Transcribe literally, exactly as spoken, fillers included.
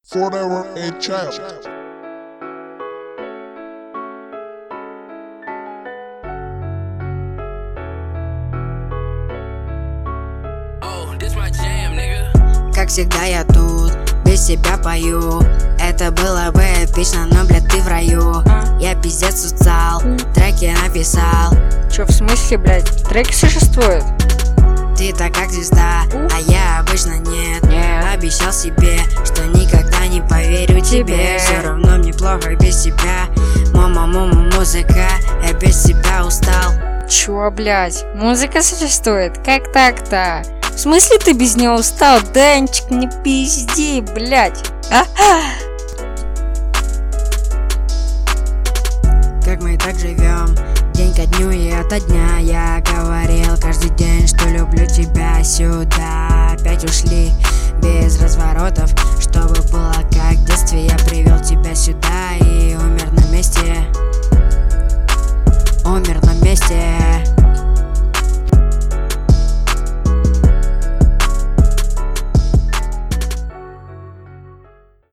Forever a child. Как всегда я тут, без тебя пою. Это было бы эпично, но, блядь, ты в раю. Я пиздец устал, треки написал. Чё, в смысле, блядь, треки существуют? Ты-то как звезда, а я обычно нет. Нет. Обещал себе, что никогда не поверю тебе. Все равно мне плохо без тебя. Мама, мама, музыка, я без тебя устал. Чё, блядь, музыка существует? Как так-то? В смысле ты без нее устал? Данчик, не пизди, блядь. А? Как мы так живем, день ко дню и ото дня. Я говорил каждый день, что люблю тебя. Сюда опять ушли без разворотов, чтобы было